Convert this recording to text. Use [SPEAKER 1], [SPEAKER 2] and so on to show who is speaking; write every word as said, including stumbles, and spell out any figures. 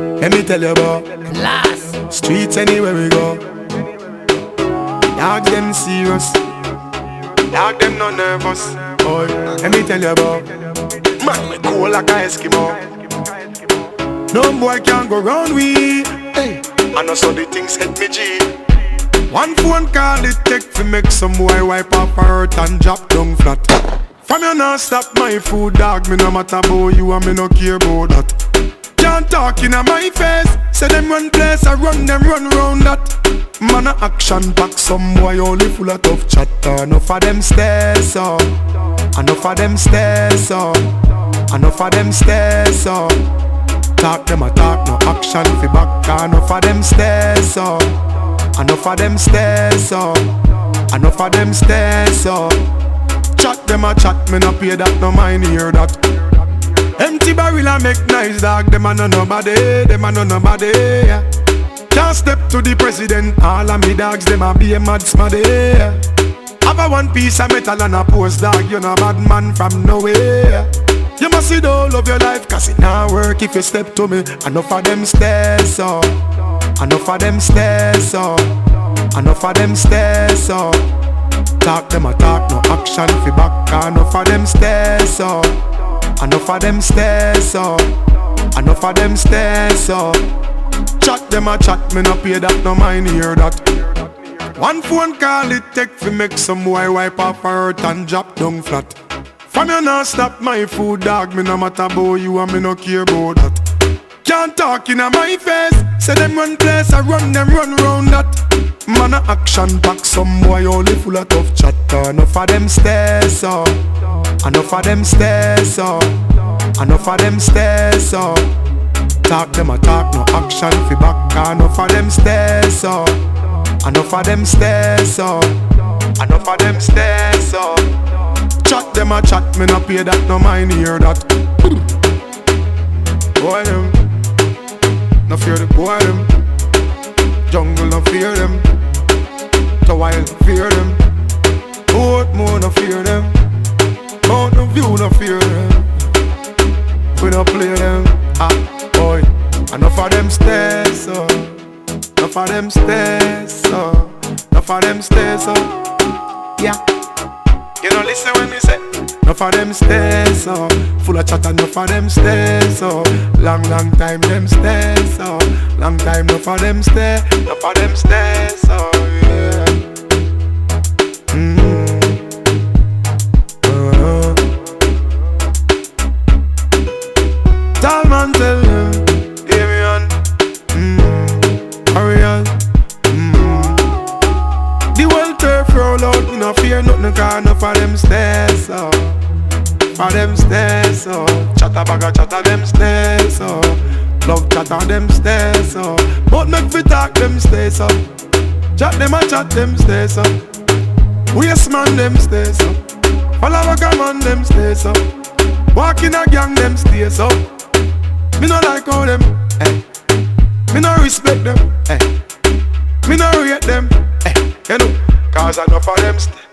[SPEAKER 1] Let me tell you about
[SPEAKER 2] Last
[SPEAKER 1] streets anywhere we go. Dog them serious, dog them no nervous. Boy, let me tell you about man, we cool like a Eskimo. No boy can go round we. Hey, I know so the things hit me G. One phone call it take to make some boy wipe up her hurt and drop down flat. From you not stop my food, dog. Me no matter about you and me no care about that. Can't talk in my face. Say them run place, I run them run round that. Man a action back, some boy only full of tough chatter. Enough of them stairs up, enough of them stairs up, enough of them stairs up. Talk them a talk, no action fi back. Enough of them stairs up, enough of them stairs up, enough of them stairs up. Chat them a chat, me no pay that, no mind hear that. Empty barrel a make nice dog, them a no nobody, them a no nobody, yeah. Can't step to the president, all of me dogs, them a be a mad smaddy, yeah. Have a one piece of metal and a post dog, you no bad man from nowhere. You must see the whole of your life, cause it not work if you step to me. Enough of them stairs up, enough of them stairs up, enough of them stairs up. Talk them a talk, no action fi back. Enough of them stairs up, enough of them stairs up, enough of them stairs up. Chat them a chat, me no pay that, no mind hear that. One phone call it take fi make some boy wipe off her hurt and drop down flat. From you not stop my food, dog. Me no matter about you and me no care about that. Can't talk in my face. Say them run place, I run them run round that. Man a action back, some boy only full of tough chatter. Enough of them stairs up, enough of them stairs up, enough of them stairs up. Talk them a talk, no action fi back. Enough of them stairs up, enough of them stairs up, enough of them stairs up. Chat them a chat, me no pay that, no mind hear that. Boy them, no fear the boy them. Jungle no fear them, the wild no fear them. Portmore no fear them, Mountain View no fear them. We no play them, ah boy. Enough of them stairs up, enough of them stairs up, enough of them stairs up. Yeah, you know listen when me say. Enough of them stairs up, full of chat. Enough of them stairs up, long long time them stairs up, long time enough of them stairs, enough of them stairs up, yeah. Mm-hmm. Uh-huh. Tall man tell them, hear me on, mm-hmm. Hurry on, mm-hmm. The world turf roll out, me no fear nothing, cause enough of them stairs up. For them stairs up, chatter bag a chatter them stairs up, love chatter them stairs up, but make fi talk them stairs up. Chat them a chat them stairs up, waste man them stairs up, follow a come on them stairs up, walk in a gang them stairs up. Me no like how them, eh. Me no respect them, eh. Me no rate them, eh. You know, cause enough of them stairs.